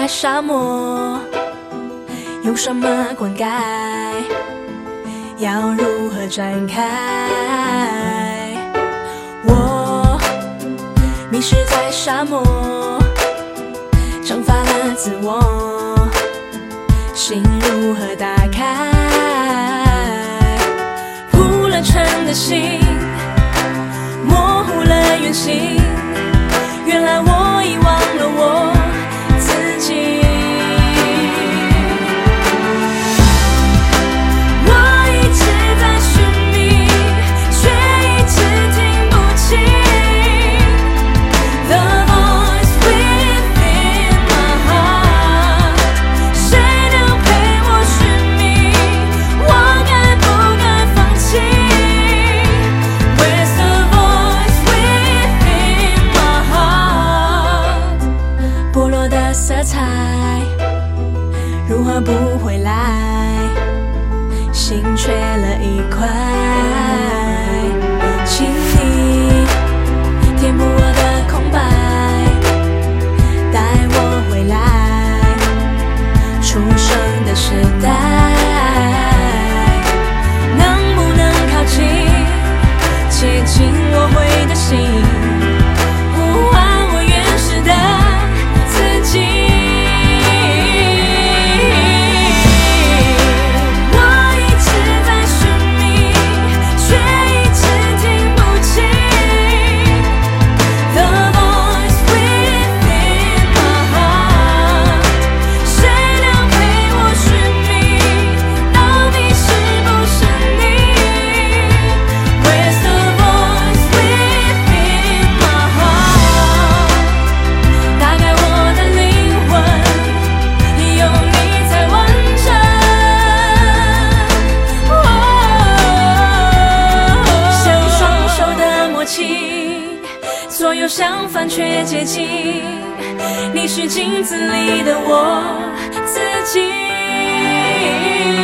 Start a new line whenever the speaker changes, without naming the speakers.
在沙漠，用什么灌溉？要如何展开？我迷失在沙漠，蒸发了自我，心如何打开？铺了尘的心，模糊了原形。原来我遗忘了我自己。我一直在寻觅，却一直听不清 The voice within my heart。 谁能陪我寻觅？我该不该放弃？ Where's the voice within my heart？ 剥落的色彩如何不回来？心缺了一块，请你填补我的空白，带我回来出生的时代。能不能靠近，接近我会的心，呼唤我原始的自己。所有相反却接近，你是镜子里的我自己。